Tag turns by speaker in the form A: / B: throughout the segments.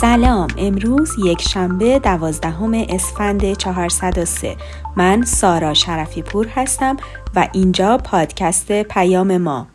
A: سلام، امروز یک شنبه 12 اسفند 403. من سارا شرفی پور هستم و اینجا پادکست پیام ما.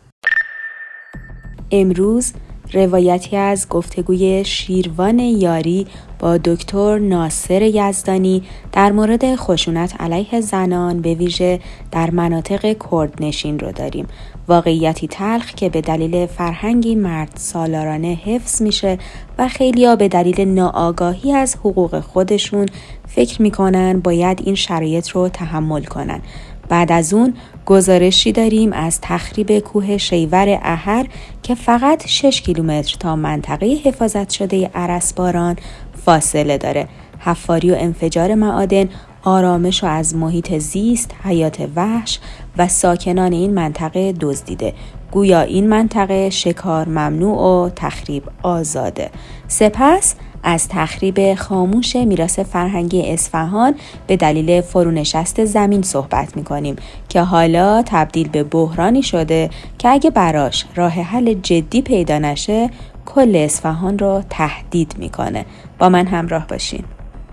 A: امروز روایتی از گفتگوی شیروان یاری با دکتر ناصر یزدانی در مورد خشونت علیه زنان به ویژه در مناطق کردنشین رو داریم. واقعیتی تلخ که به دلیل فرهنگی مرد سالارانه حفظ میشه و خیلیا به دلیل ناآگاهی از حقوق خودشون فکر میکنن باید این شرایط رو تحمل کنن. بعد از اون گزارشی داریم از تخریب کوه شیور احر که فقط 6 کیلومتر تا منطقه حفاظت شده ارسباران فاصله داره. حفاری و انفجار معادن آرامش و از محیط زیست، حیات وحش و ساکنان این منطقه دزدیده. گویا این منطقه شکار ممنوع و تخریب آزاده. سپس از تخریب خاموش میراث فرهنگی اصفهان به دلیل فرونشست زمین صحبت می‌کنیم که حالا تبدیل به بحرانی شده که اگه براش راه حل جدی پیدا نشه کل اصفهان رو تهدید می‌کنه. با من همراه باشین.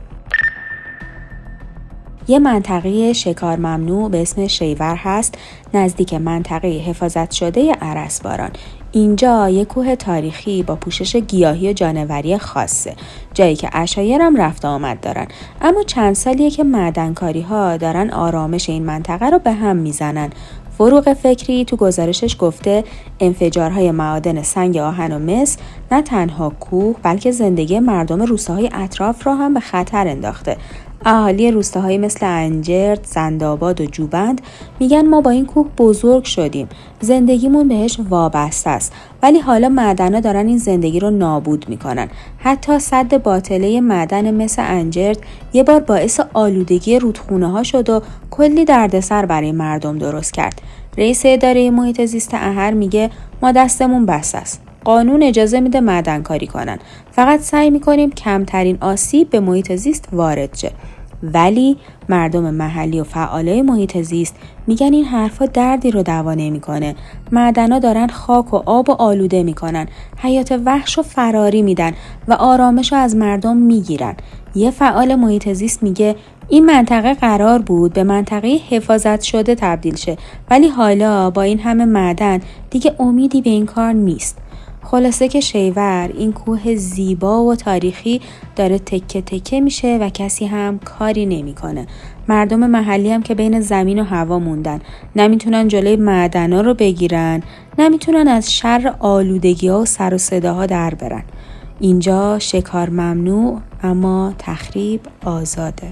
A: یه منطقه شکار ممنوع به اسم شیور هست نزدیک منطقه حفاظت شده ارسباران. اینجا یک کوه تاریخی با پوشش گیاهی و جانوری خاصه، جایی که عشایر هم رفت آمد دارن. اما چند سالیه که معدنکاری ها دارن آرامش این منطقه رو به هم میزنن. فروغ فکری تو گزارشش گفته انفجارهای معادن سنگ آهن و مس نه تنها کوه بلکه زندگی مردم روستاهای اطراف را هم به خطر انداخته. اهالی روستاهای مثل انجرد، زندآباد و جوبند میگن ما با این کوه بزرگ شدیم، زندگیمون بهش وابسته است، ولی حالا معدنا دارن این زندگی رو نابود میکنن. حتی سد باطله معدن مثل انجرد یه بار باعث آلودگی رودخونه ها شد و کلی دردسر برای مردم درست کرد. رئیس اداره محیط زیست احر میگه ما دستمون بس است. قانون اجازه میده معدنکاری کنن. فقط سعی میکنیم کمترین آسیب به محیط زیست وارد شه. ولی مردم محلی و فعالای محیط زیست میگن این حرفا دردی رو دوا نمیکنه. معدنا دارن خاک و آب و آلوده میکنن، حیات وحش رو فراری میدن و آرامش رو از مردم میگیرن. یه فعال محیط زیست میگه این منطقه قرار بود به منطقه حفاظت شده تبدیل شه، ولی حالا با این همه معدن دیگه امیدی به این کار نیست. خلاصه که شیور، این کوه زیبا و تاریخی، داره تکه تکه میشه و کسی هم کاری نمیکنه. مردم محلی هم که بین زمین و هوا موندن، نمیتونن جلوی معدنا رو بگیرن، نمیتونن از شر آلودگی ها و سر و صداها در برن. اینجا شکار ممنوع اما تخریب آزاده.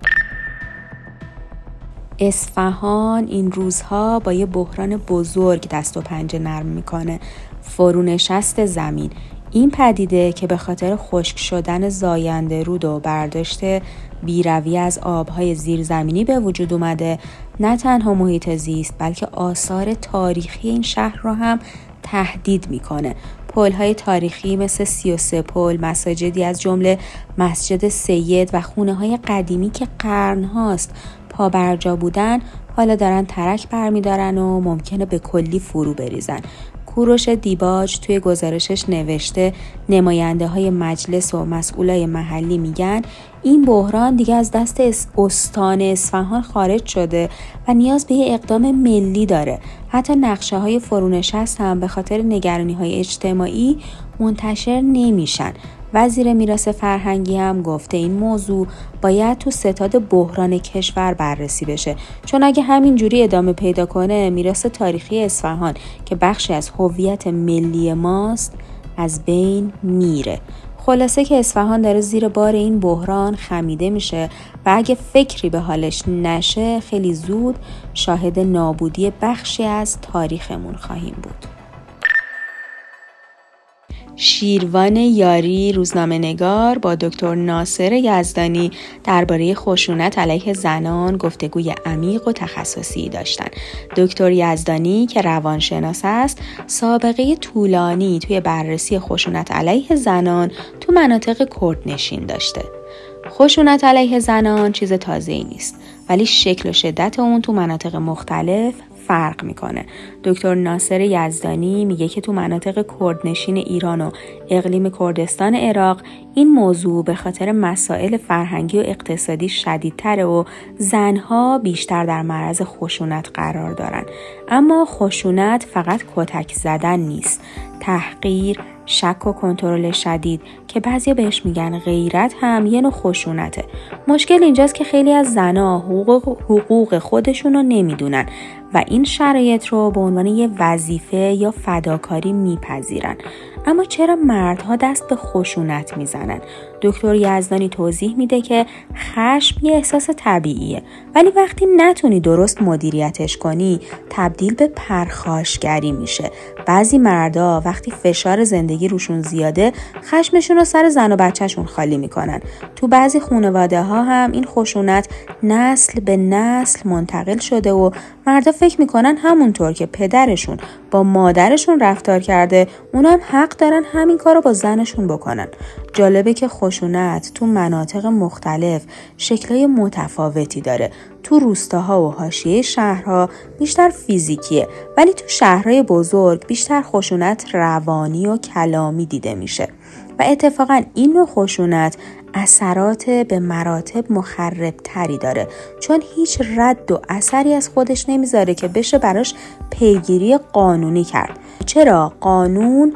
A: اصفهان این روزها با یه بحران بزرگ دست و پنجه نرم میکنه. فرونشست زمین، این پدیده که به خاطر خشک شدن زاینده رود و برداشت بیروی از آبهای زیرزمینی به وجود اومده، نه تنها محیط زیست بلکه آثار تاریخی این شهر رو هم تهدید میکنه. پل‌های تاریخی مثل 33 پل، مساجدی از جمله مسجد سید و خونه‌های قدیمی که قرن‌هاست پا برجا بودن، حالا دارن ترک برمیدارن و ممکنه به کلی فرو بریزن. کوروش دیباج توی گزارشش نوشته نماینده های مجلس و مسئولای محلی میگن این بحران دیگه از دست استان اصفهان خارج شده و نیاز به یه اقدام ملی داره. حتی نقشه های فرونشست هم به خاطر نگرانی های اجتماعی منتشر نمیشن. وزیر میراث فرهنگی هم گفته این موضوع باید تو ستاد بحران کشور بررسی بشه، چون اگه همین جوری ادامه پیدا کنه میراث تاریخی اصفهان که بخشی از هویت ملی ماست از بین میره. خلاصه که اصفهان داره زیر بار این بحران خمیده میشه و اگه فکری به حالش نشه خیلی زود شاهد نابودی بخشی از تاریخمون خواهیم بود. شیروان یاری روزنامه‌نگار با دکتر ناصر یزدانی درباره خشونت علیه زنان گفتگوی عمیق و تخصصی داشتند. دکتر یزدانی که روانشناس است، سابقه طولانی توی بررسی خشونت علیه زنان تو مناطق کردنشین داشته. خشونت علیه زنان چیز تازه‌ای نیست، ولی شکل و شدت اون تو مناطق مختلف فرق میکنه. دکتر ناصر یزدانی میگه که تو مناطق کردنشین ایران و اقلیم کردستان عراق این موضوع به خاطر مسائل فرهنگی و اقتصادی شدیدتره و زنها بیشتر در معرض خشونت قرار دارن. اما خشونت فقط کتک زدن نیست. تحقیر، شک و کنترل شدید که بعضیا بهش میگن غیرت هم یه نوع خشونته. مشکل اینجاست که خیلی از زنها حقوق خودشون رو نمیدونن و این شرایط رو به عنوان یه وظیفه یا فداکاری میپذیرن. اما چرا مردها دست به خشونت میزنن؟ دکتر یزدانی توضیح میده که خشم یه احساس طبیعیه، ولی وقتی نتونی درست مدیریتش کنی تبدیل به پرخاشگری میشه. بعضی مردا وقتی فشار زندگی روشون زیاده خشمشون رو سر زن و بچهشون خالی میکنن. تو بعضی خانواده ها هم این خشونت نسل به نسل منتقل شده و مردا فکر میکنن همونطور که پدرشون با مادرشون رفتار کرده اونا هم حق دارن همین کارو با زنشون بکنن. جالبه که خشونت تو مناطق مختلف شکل‌های متفاوتی داره. تو روستاها و حاشیه شهرها بیشتر فیزیکیه، ولی تو شهرهای بزرگ بیشتر خشونت روانی و کلامی دیده میشه. و اتفاقا این نوع خشونت اثرات به مراتب مخربتری داره، چون هیچ رد و اثری از خودش نمیذاره که بشه براش پیگیری قانونی کرد. چرا؟ قانون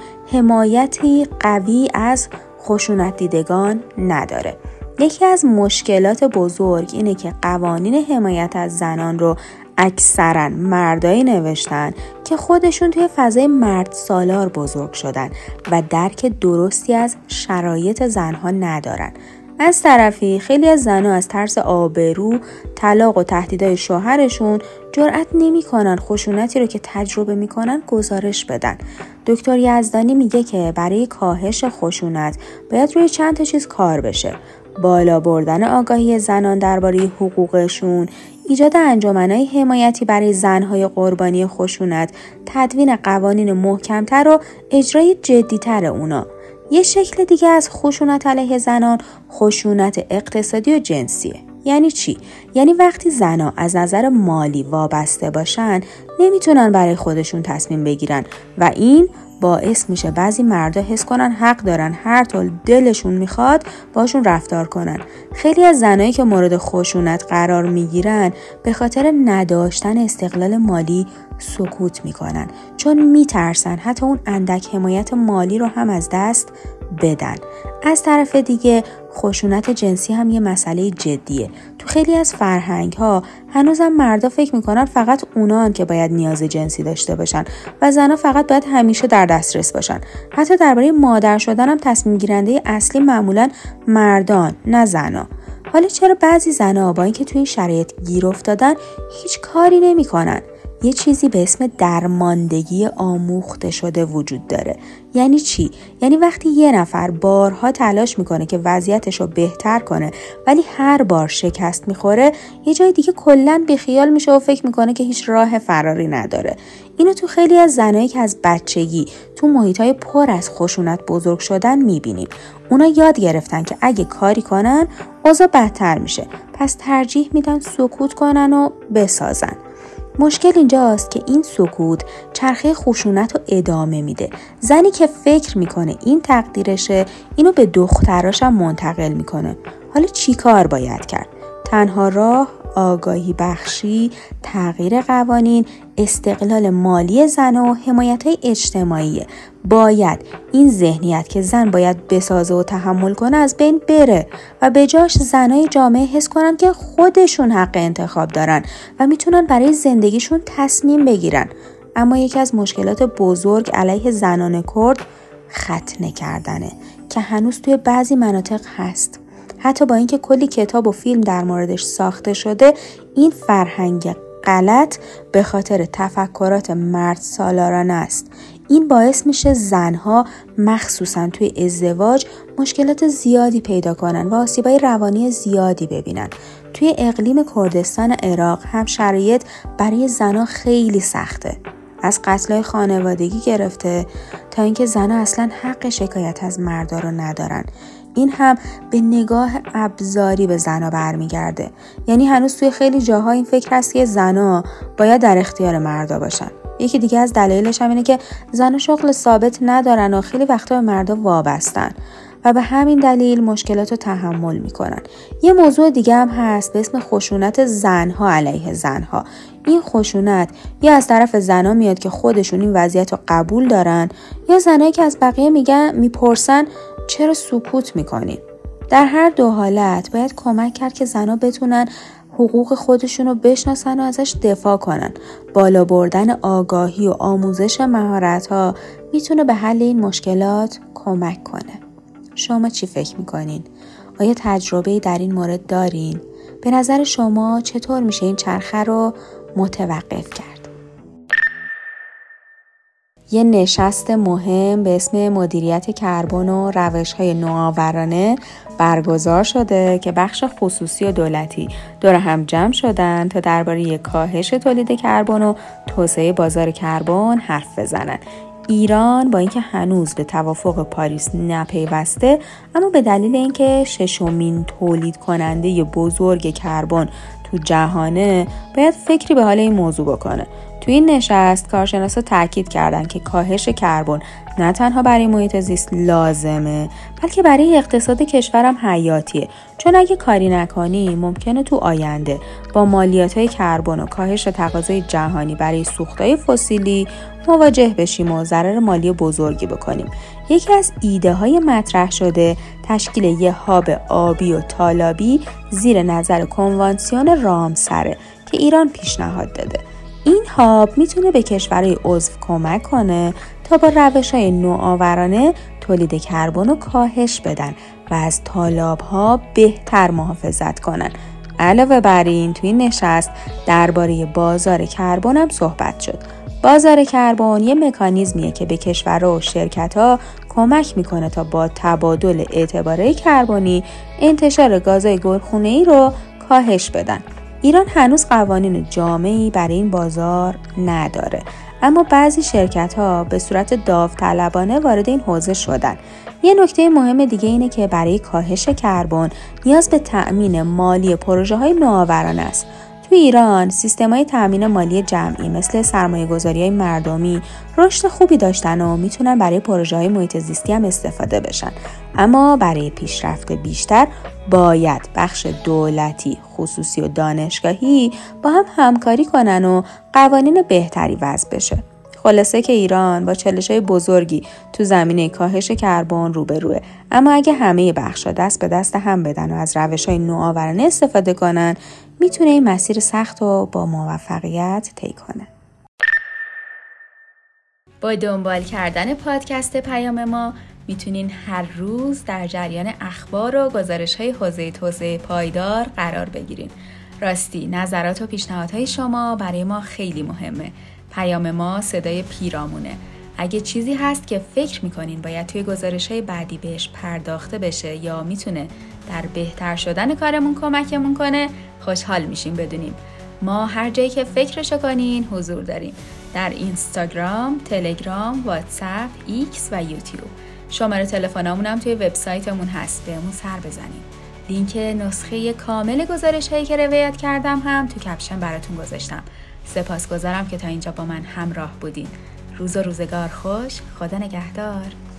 A: حمایتی قوی از خشونت دیدگان نداره. یکی از مشکلات بزرگ اینه که قوانین حمایت از زنان رو اکثرا مردایی نوشتن که خودشون توی فضای مرد سالار بزرگ شدن و درک درستی از شرایط زنها ندارن. از طرفی خیلی از زنها از ترس آبرو، طلاق و تهدیدهای شوهرشون جرئت نمی‌کنن خشونتی رو که تجربه می‌کنن گزارش بدن. دکتر یزدانی میگه که برای کاهش خشونت باید روی چند تا چیز کار بشه. بالا بردن آگاهی زنان درباره حقوقشون، ایجاد انجمن‌های حمایتی برای زن‌های قربانی خشونت، تدوین قوانین محکم‌تر و اجرای جدی‌تر اونا. یه شکل دیگه از خشونت علیه زنان خشونت اقتصادی و جنسیه. یعنی چی؟ یعنی وقتی زنها از نظر مالی وابسته باشن نمیتونن برای خودشون تصمیم بگیرن و این باعث میشه بعضی مردا حس کنن حق دارن هر طور دلشون میخواد باشون رفتار کنن. خیلی از زنایی که مورد خشونت قرار میگیرن به خاطر نداشتن استقلال مالی سکوت میکنن، چون میترسن حتی اون اندک حمایت مالی رو هم از دست بدن. از طرف دیگه خشونت جنسی هم یه مسئله جدیه. تو خیلی از فرهنگ ها هنوزم مردا فکر میکنن فقط اونان که باید نیاز جنسی داشته باشن و زنها فقط باید همیشه در دسترس باشن. حتی درباره مادر شدن هم تصمیم گیرنده اصلی معمولا مردان نه زنها. حالا چرا بعضی زنها با اینکه تو این شرایط گیر افتادن هیچ کاری نمیکنن؟ یه چیزی به اسم درماندگی آموخته شده وجود داره. یعنی چی؟ یعنی وقتی یه نفر بارها تلاش میکنه که وضعیتش رو بهتر کنه ولی هر بار شکست میخوره، یه جای دیگه کلاً بیخیال میشه و فکر میکنه که هیچ راه فراری نداره. اینو تو خیلی از زنایی که از بچگی تو محیطای پر از خشونت بزرگ شدن میبینیم. اونا یاد گرفتن که اگه کاری کنن اوضاع بدتر میشه، پس ترجیح میدن سکوت کنن و بسازن. مشکل اینجاست که این سکوت چرخه خشونت رو ادامه میده. زنی که فکر میکنه این تقدیرشه اینو به دختراش هم منتقل میکنه. حالا چی کار باید کرد؟ تنها راه آگاهی بخشی، تغییر قوانین، استقلال مالی زن و حمایت‌های اجتماعیه. باید این ذهنیت که زن باید بسازه و تحمل کنه از بین بره و به جاش زنای جامعه حس کنن که خودشون حق انتخاب دارن و میتونن برای زندگیشون تصمیم بگیرن. اما یکی از مشکلات بزرگ علیه زنان کرد ختنه کردنه که هنوز توی بعضی مناطق هست. حتی با اینکه کلی کتاب و فیلم در موردش ساخته شده، این فرهنگ غلط به خاطر تفکرات مرد سالارانه است. این باعث میشه زنها مخصوصا توی ازدواج مشکلات زیادی پیدا کنن و آسیبای روانی زیادی ببینن. توی اقلیم کردستان عراق هم شرایط برای زنها خیلی سخته. از قتل‌های خانوادگی گرفته تا اینکه زنها اصلا حق شکایت از مردا رو ندارن. این هم به نگاه ابزاری به زنا برمیگرده. یعنی هنوز توی خیلی جاها این فکر هست که زنا باید در اختیار مردا باشن. یکی دیگه از دلایلش هم اینه که زنا شغل ثابت ندارن و خیلی وقتا به مردا وابستن و به همین دلیل مشکلات رو تحمل میکنن. یه موضوع دیگه هم هست به اسم خشونت زنها علیه زنها. این خشونت یا از طرف زنا میاد که خودشون این وضعیت رو قبول دارن، یا زنایی که از بقیه میپرسن چرا سکوت میکنین. در هر دو حالت باید کمک کرد که زنا بتونن حقوق خودشون رو بشناسن و ازش دفاع کنن. بالا بردن آگاهی و آموزش مهارت‌ها میتونه به حل این مشکلات کمک کنه. شما چی فکر میکنین؟ آیا تجربه‌ای در این مورد دارین؟ به نظر شما چطور میشه این چرخه رو متوقف کرد؟ یه نشست مهم به اسم مدیریت کربن و روش‌های نوآورانه برگزار شده که بخش خصوصی و دولتی دور هم جمع شدن تا درباره کاهش تولید کربن و توسعه بازار کربن حرف بزنن. ایران با اینکه هنوز به توافق پاریس نپیوسته، اما به دلیل اینکه ششمین تولید کننده بزرگ کربن تو جهانه، باید فکری به حال این موضوع بکنه. تو این نشست کارشناسا تاکید کردن که کاهش کربن نه تنها برای محیط زیست لازمه، بلکه برای اقتصاد کشورم حیاتیه. چون اگه کاری نکنی ممکنه تو آینده با مالیات‌های کربن و کاهش تقاضای جهانی برای سوخت‌های فسیلی مواجه بشیم و ضرر مالی بزرگی بکنیم. یکی از ایده‌های مطرح شده تشکیل یه هاب آبی و تالابی زیر نظر کنوانسیون رامسره که ایران پیشنهاد داده. این هاب میتونه به کشورهای عضو کمک کنه تا با روش‌های نوآورانه تولید کربن رو کاهش بدن و از تالاب‌ها بهتر محافظت کنن. علاوه بر این توی نشست درباره بازار کربن هم صحبت شد. بازار کربن یه مکانیزمیه که به کشورها و شرکت‌ها کمک میکنه تا با تبادل اعتبارهای کربنی انتشار گازهای گلخونه‌ای رو کاهش بدن. ایران هنوز قوانین جامعی برای این بازار نداره، اما بعضی شرکت‌ها به صورت داوطلبانه وارد این حوزه شدن. یه نکته مهم دیگه اینه که برای کاهش کربن نیاز به تأمین مالی پروژه‌های نوآورانه است. تو ایران سیستم‌های تأمین مالی جمعی مثل سرمایه‌گذاری‌های مردمی رشد خوبی داشتن و میتونن برای پروژه‌های محیط زیستی هم استفاده بشن. اما برای پیشرفت بیشتر باید بخش دولتی، خصوصی و دانشگاهی با هم همکاری کنن و قوانین بهتری وضع بشه. خلاصه که ایران با چالش‌های بزرگی تو زمینه کاهش کربن روبروه، اما اگه همه بخش‌ها دست به دست هم بدن و از روش‌های نوآورانه استفاده کنن، میتونه این مسیر سخت رو با موفقیت طی کنه. با دنبال کردن پادکست پیام ما میتونین هر روز در جریان اخبار و گزارش‌های حوزه توسعه پایدار قرار بگیرین. راستی نظرات و پیشنهادهای شما برای ما خیلی مهمه. پیام ما صدای پیرامونه. اگه چیزی هست که فکر میکنین باید توی گزارش‌های بعدی بهش پرداخته بشه یا میتونه در بهتر شدن کارمون کمکمون کنه، خوشحال میشیم بدونیم. ما هر جایی که فکرشو کنین حضور داریم. در اینستاگرام، تلگرام، واتساپ، ایکس و یوتیوب. شماره تلفنمون هم توی وبسایتمون هست، بهمون سر بزنین. لینک نسخه کامل گزارش‌هایی که روایت کردم هم تو کپشن براتون گذاشتم. سپاسگزارم که تا اینجا با من همراه بودین. روز و روزگار خوش. خدا نگهدار.